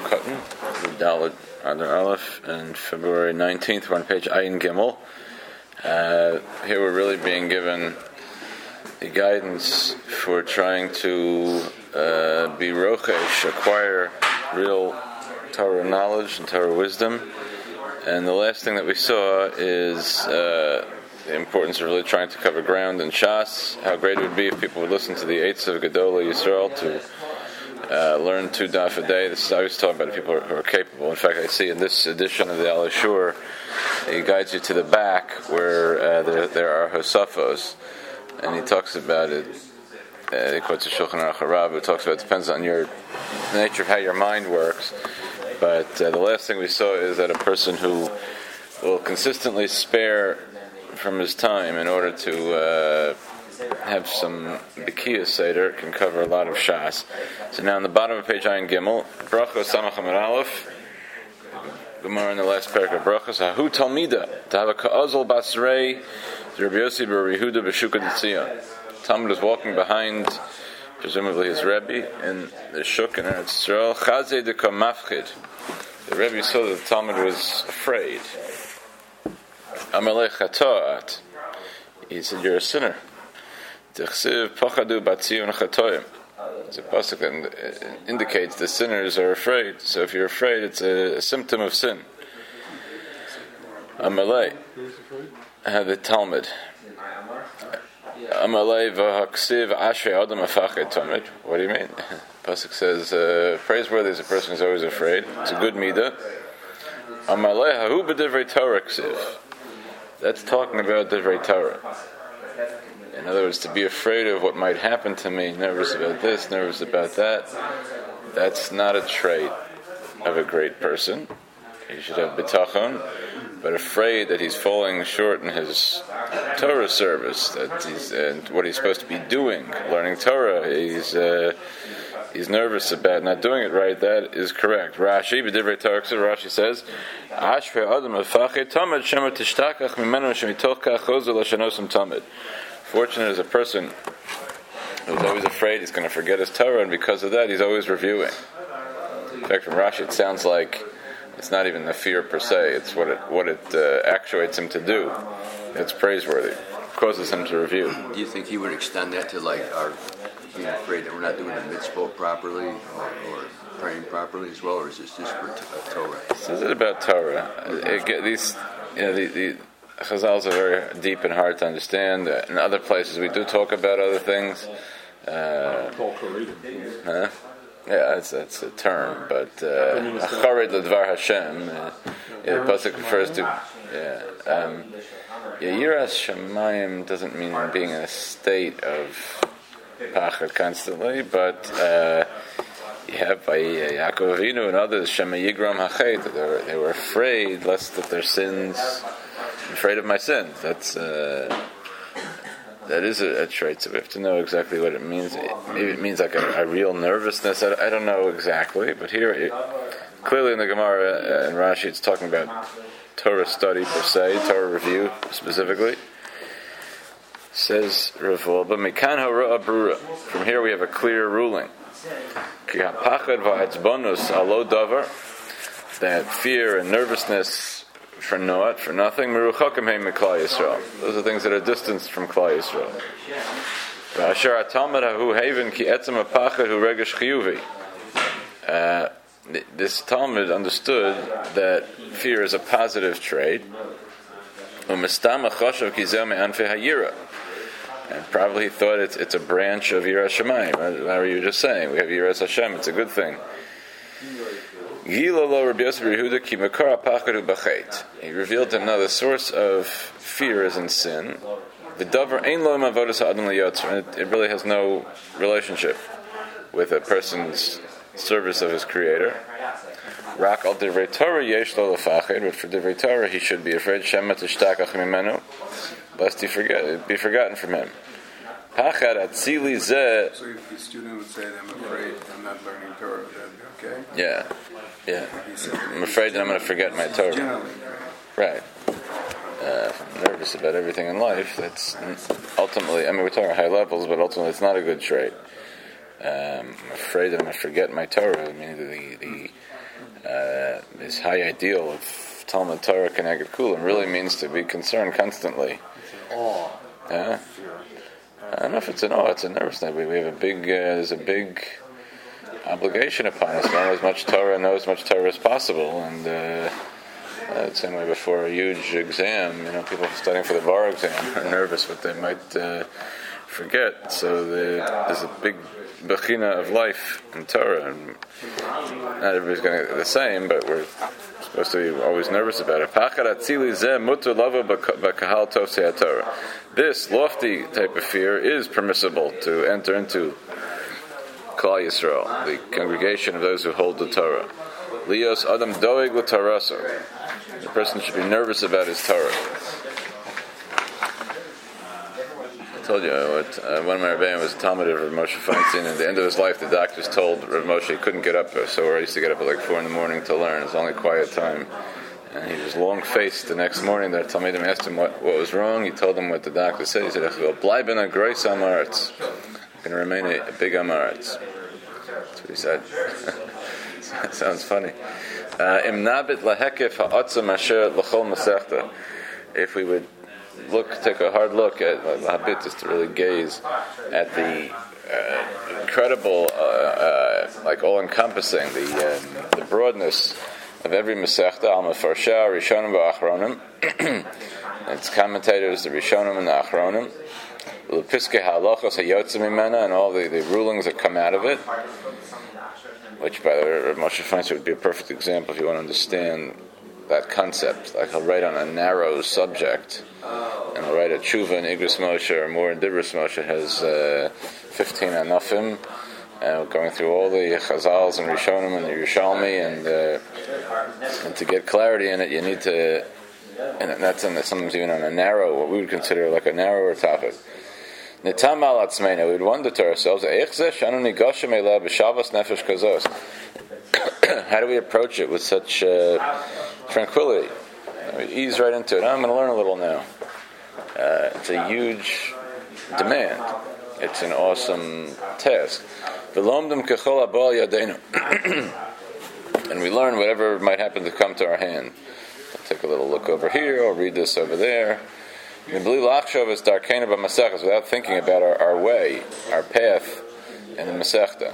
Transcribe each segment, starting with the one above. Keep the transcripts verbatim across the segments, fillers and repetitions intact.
Katan, Dalet Adar Aleph, and February nineteenth, we're on page Ayin Gimel. Uh, here we're really being given the guidance for trying to uh, be rochesh, acquire real Torah knowledge and Torah wisdom. And the last thing that we saw is uh, the importance of really trying to cover ground in Shas, how great it would be if people would listen to the Eitz of Gedolah Yisrael to uh, learn two daf a day. This is, I was talking about people who are, who are capable. In fact, I see in this edition of the Al Ashur, he guides you to the back where uh, there, there are Hosafos, and he talks about it. Uh, he quotes the Shulchan Aruch Harav, who talks about it depends on your the nature of how your mind works. But uh, the last thing we saw is that a person who will consistently spare from his time in order to uh, have some Bikiyah Seder can cover a lot of Shas. So now on the bottom of page Ayin Gimel, Brachos Samach Amud Aleph, Gemara in the last paragraph, Brachos Hahu Talmida to have a Ka'azol Basrei Rabbi Yossi Bar Yehuda B'Shukah D'Tzion. Talmud is walking behind, presumably his Rebbe, in the Shuk in Eretz Yisrael. Chazei Deka Mafchid. The Rebbe saw that the Talmud was afraid. Amalei Chatoat. He said, "You're a sinner." T'chsiv Pachadu Batzion Chatoyim. It's a pasuk that indicates the sinners are afraid. So if you're afraid, it's a, a symptom of sin. Amalei. Have the Talmud. Amalei v'haksiv ashrei adam afachet tamid. What do you mean? Pasuk says, uh, praiseworthy is a person who's always afraid. It's a good midah. Amalei hahu b'divrei Torah ksiv. That's talking about divrei Torah. In other words, to be afraid of what might happen to me, nervous about this, nervous about that, that's not a trait of a great person. He should have bitachon, but afraid that he's falling short in his Torah service, that he's and what he's supposed to be doing, learning Torah. He's uh, he's nervous about not doing it right. That is correct. Rashi, b'divrei Torah, Rashi says, "Ashrei adam afachet tamid shema tishtakach mimenu shemitoch kach chozer l'shanosim tamid." Fortunate is a person who's always afraid he's going to forget his Torah, and because of that, he's always reviewing. In fact, from Rashi, it sounds like it's not even the fear per se; it's what it what it uh, actuates him to do. It's praiseworthy, it causes him to review. Do you think he would extend that to like our being afraid that we're not doing the mitzvot properly, or, or praying properly as well, or is this just for t- Torah? This is it about Torah. It, it, these, you know, the, the Chazals are very deep and hard to understand. In other places, we do talk about other things. Uh, huh? Yeah, that's that's a term, but achared ledvar Hashem. Uh, yeah, the pasuk refers to yeah. Um, yeah, Yiras Shamayim doesn't mean being in a state of pachad constantly, but uh, you have by uh, Yaakov Avinu and others Shema Yigram Hachet. They were they were afraid lest that their sins, afraid of my sins. That's. Uh, That is a, a trait, so we have to know exactly what it means. It, maybe it means like a, a real nervousness. I, I don't know exactly, but here, it, clearly in the Gemara uh, and Rashi, it's talking about Torah study per se, Torah review specifically. Says Rav Wolbe, Mikan ha'ra'a brura. From here we have a clear ruling. Ki ha'pachad va'atzbonus alo davar. That fear and nervousness for naught, for nothing, meruchakim heim miklal Yisrael. Those are things that are distanced from Klal Yisrael. V'asher ha'talmud hahu haven ki etzem ha'pachad hu regesh chiyuvi. Uh, this Talmud understood that fear is a positive trait. U'mistam ha'choshav ki zeh me'anfei ha'yira. And probably he thought it's, it's a branch of Yiras Shamayim. How are you just saying? We have Yiras Hashem, it's a good thing. He revealed to him now the source of fear is in sin. It, it really has no relationship with a person's service of his Creator. But for Divrei Torah he should be afraid lest he forget, be forgotten from him. So if the student would say, I'm afraid I'm not learning Torah, that'd be okay? Yeah, yeah. I'm afraid that I'm going to forget my Torah. Right. Uh, if I'm nervous about everything in life, that's ultimately, I mean, we're talking high levels, but ultimately it's not a good trait. Um, I'm afraid that I'm going to forget my Torah. I mean, the, the uh, this high ideal of Talmud Torah Keneged Kulam really means to be concerned constantly. Awe. Yeah. I don't know if it's an awe, it's a nervousness. We, we have a big, uh, there's a big obligation upon us to learn as much Torah, know as much Torah as possible, and uh, uh, the same way before a huge exam, you know, people studying for the bar exam are nervous what they might uh, forget. So the, there's a big bechina of life in Torah, and not everybody's going to get the same, but we're supposed to be always nervous about it. This lofty type of fear is permissible to enter into Klal Yisrael, the congregation of those who hold the Torah. Lios Adam Doeg L'Torasa. The person should be nervous about his Torah. I told you, what, uh, one of my Rebbeim was a Talmud of Rav Moshe Feinstein. At the end of his life, the doctors told Rav Moshe he couldn't get up, so I used to get up at like four in the morning to learn. It was only quiet time. And he was long-faced the next morning. The Talmidim asked him what, what was wrong. He told them what the doctor said. He said, "Bleiben a grois amaretz." Going to remain a, a big amaretz. That's what he said. Sounds funny. Im nabit lahekef ha'atzam asher l'chol masechta. If we would look, take a hard look at lahabit, is to really gaze at the uh, incredible, uh, uh, like all-encompassing, the um, the broadness of every Masechta, al Mefarsha, Rishonim v'Achronim. Its commentators, the Rishonim and the Achronim. L'piskei ha'alachos hayotzim mimena, and all the, the rulings that come out of it. Which, by the way, Rav Moshe Feinstein would be a perfect example if you want to understand that concept. Like he'll write on a narrow subject, and he'll write a tshuva in Igros Moshe or more in Dibros Moshe has uh, fifteen anafim. Uh, going through all the Chazals and Rishonim and the Yerushalmi, and, uh, and to get clarity in it, you need to, and that's in the, sometimes even on a narrow, what we would consider like a narrower topic. Nitam al atzmeinu, we'd wonder to ourselves, how do we approach it with such uh, tranquility? We ease right into it. I'm going to learn a little now. Uh, it's a huge demand. It's an awesome task. And we learn whatever might happen to come to our hand. I'll take a little look over here, I'll read this over there. Without thinking about our, our way, our path in the Masechta.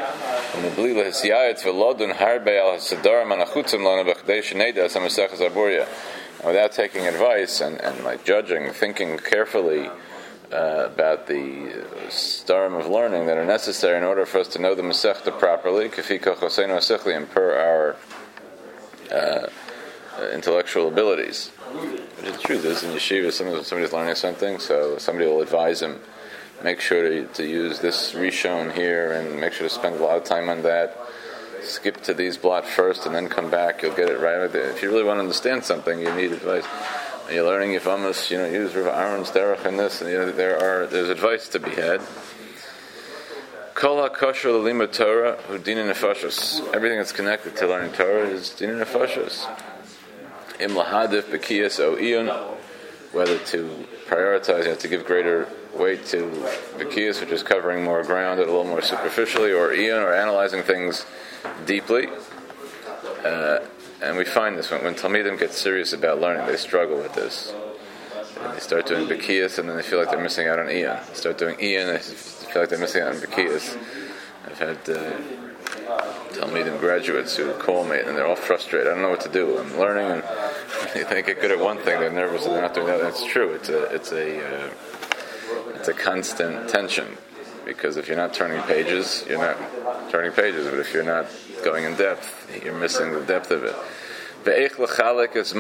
Without taking advice and, and like judging, thinking carefully Uh, about the starim of learning that are necessary in order for us to know the Masechta properly, and per our uh, intellectual abilities. But the truth is, in yeshiva, somebody's learning something, so somebody will advise him, make sure to, to use this rishon here, and make sure to spend a lot of time on that. Skip to these blot first, and then come back. You'll get it right. If you really want to understand something, you need advice. When you're learning Yevamis, you know, use Rav Aaron's derech in this, and you know, there are there's advice to be had. Kol HaKosher L'Limud Torah Hu Dina Nefashos. Everything that's connected to learning Torah is Dina Nefashos. Im Lahadif B'Kiyas O Iyun. Whether to prioritize, you have to give greater weight to B'Kiyas, which is covering more ground a little more superficially, or Iyun, or analyzing things deeply. Uh, And we find this when, when Talmidim get serious about learning, they struggle with this. And they start doing B'Kiyas, and then they feel like they're missing out on Iyun. They start doing Iyun, and they feel like they're missing out on B'Kiyas. I've had uh, Talmidim graduates who call me, and they're all frustrated. I don't know what to do. I'm learning, and they think they're good at one thing, they're nervous, and they're not doing that. That's true. It's a it's a uh, it's a constant tension, because if you're not turning pages, you're not turning pages. But if you're not going in depth, you're missing the depth of it. How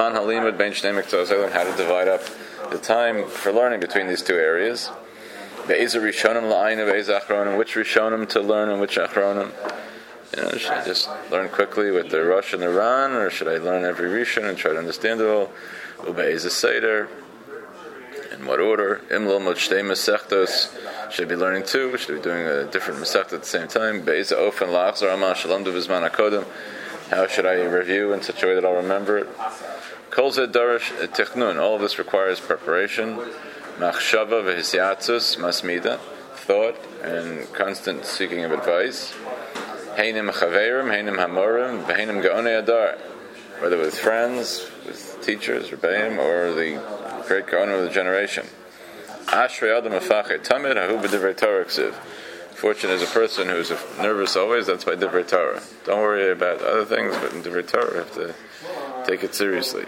to divide up the time for learning between these two areas. Which Rishonim to learn and which Achronim. You know, should I just learn quickly with the Rosh and the Ran, or should I learn every Rishon and try to understand it all? Ube'ez Seder. In what order? Imlo Mochtei Masechtos. Should I be learning two? Should I be doing a different Masechta at the same time? Be'ez Ofen Lachzor Amah Shalom Duvizman HaKodem. How should I review in such a way that I'll remember it? Kol Zeh Darash Tichnun. All of this requires preparation. Machshava v'hisyatzus masmida. Thought and constant seeking of advice. Heinim chaverim, heinim hamorim, v'heinim gaonei adar. Whether with friends, with teachers, rebbeim, or the great gaonim of the generation. Ashrei adam afachet tamid hahu b'divrei Torah ksiv. Fortunate is a person who's nervous always. That's by divrei Torah. Don't worry about other things, but in divrei Torah, you have to take it seriously.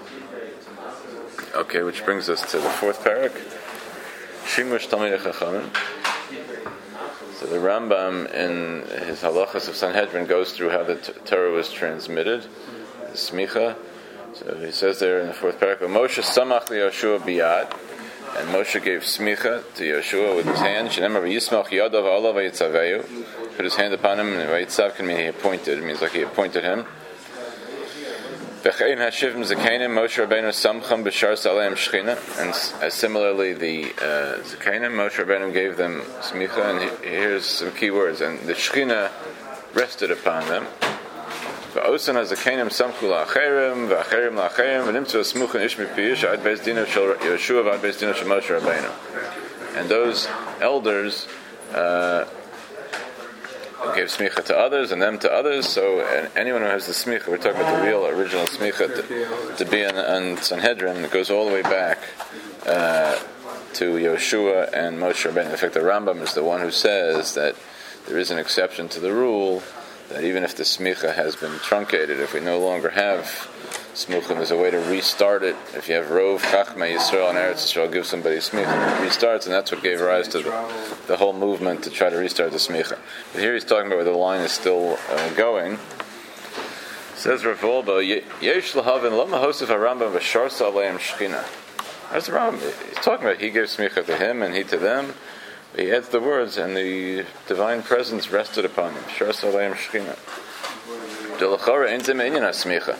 Okay, which brings us to the fourth parak. Shimush Talmidei Chachamim. So the Rambam in his halachas of Sanhedrin goes through how the t- Torah was transmitted, the smicha. So he says there in the fourth parak, Moshe samach liYoshua biyad, and Moshe gave smicha to Yoshua with his hand. Shenemar v'yismach yadav alav v'yitzaveyu. Put his hand upon him, and v'yitzav can mean he appointed. It means like he appointed him. V'chein hashivim zakeinim Moshe Rabbeinu samcham b'shar saleim shchina, and uh, similarly the uh, zakeinim Moshe Rabbeinu gave them smicha, and he, here's some key words, and the shchina rested upon them. V'osan hazakeinim samchu la'acherim v'acherim la'acherim v'nimtzu asmuchin ish mipiyish ad beis dinav shel Yoshua v'ad beis dinav shel Moshe Rabbeinu, and those elders uh, gave smicha to others, and them to others. So and anyone who has the smicha, we're talking about the real original smicha to, to be on, on Sanhedrin, it goes all the way back uh, to Yoshua and Moshe Rabbeinu. In fact, the Rambam is the one who says that there is an exception to the rule that even if the smicha has been truncated, if we no longer have smuchim, there's a way to restart it. If you have Rov, Chachma, Yisrael, and Eretz Yisrael, give somebody smicha, it restarts, and that's what gave rise to the, the whole movement to try to restart the smicha. But here he's talking about where the line is still uh, going. Says Rav Wolbe, Yesh lahavin lama hosef harambam v'shar saleim shchina. That's the Rambam. He's talking about he gave smicha to him and he to them. He adds the words, and the divine presence rested upon him. Shar saleim shchina. Delachara intim inyan ha-smicha.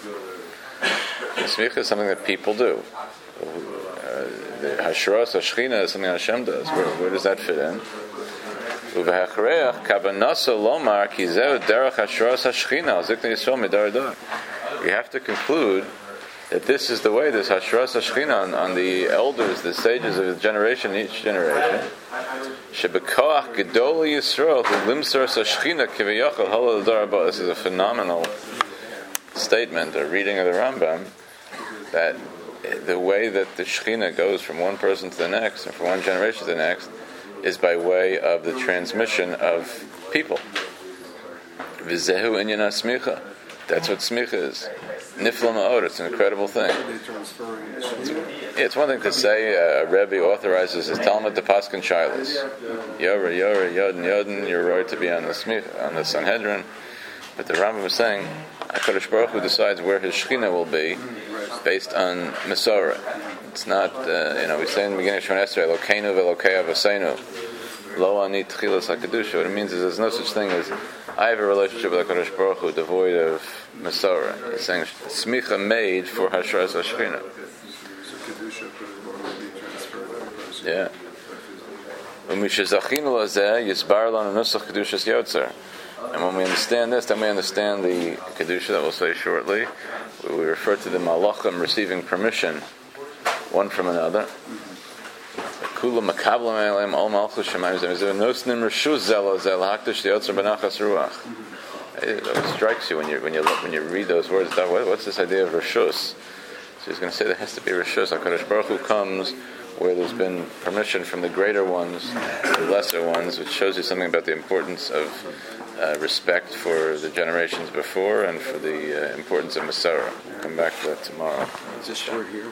Smicha is something that people do. Uh, the Hashras HaShechina is something Hashem does. Where, where does that fit in? Uvehachreach kavanasa lomar ki zeh derech Hashras HaShechina al ziknei Yisrael midar dar. We have to conclude that this is the way, this Hashras HaShechina on, on the elders, the sages of the generation, each generation. Shebekoach gedol Yisrael hu limsar HaShechina kiviyachal halal dar haba. This is a phenomenal statement, a reading of the Rambam, that the way that the Shechina goes from one person to the next and from one generation to the next is by way of the transmission of people. V'zehu inyan ha-smicha. That's what smicha is. Nifla ma'od. It's an incredible thing. It's, yeah, it's one thing to say uh, a Rebbe authorizes his Talmud to paskin shilas. Yora, Yora, Yodin, Yodin. You're right to be on the smicha, on the Sanhedrin. But the Rambam is saying, HaKadosh Baruch Hu decides where his Shechina will be based on Masorah. It's not, uh, you know, we say in the beginning of Shemon Esrei, Elokeinu v'Elokei Avaseinu, Lo ani tchilas HaKadusha. What it means is there's no such thing as, I have a relationship with HaKadosh Baruch Hu devoid of Masorah. He's saying, Smicha made for Hashras HaShechina. Yeah. U'mishazachinu lazeh yisbar lanu nusach Kedushas Yotzer. And when we understand this, then we understand the Kedusha that we'll say shortly. We refer to the Malachim receiving permission one from another. Kula makablam elim al malchus shemayim zeh nosnim reshus zela zel hakdash yotzer benachas ruach. It strikes you when you when you when you read those words. What's this idea of reshus? So he's going to say there has to be reshus. HaKadosh Baruch Hu comes where there's been permission from the greater ones, the lesser ones, which shows you something about the importance of uh, respect for the generations before and for the uh, importance of Masorah. We'll come back to that tomorrow. Is this word here?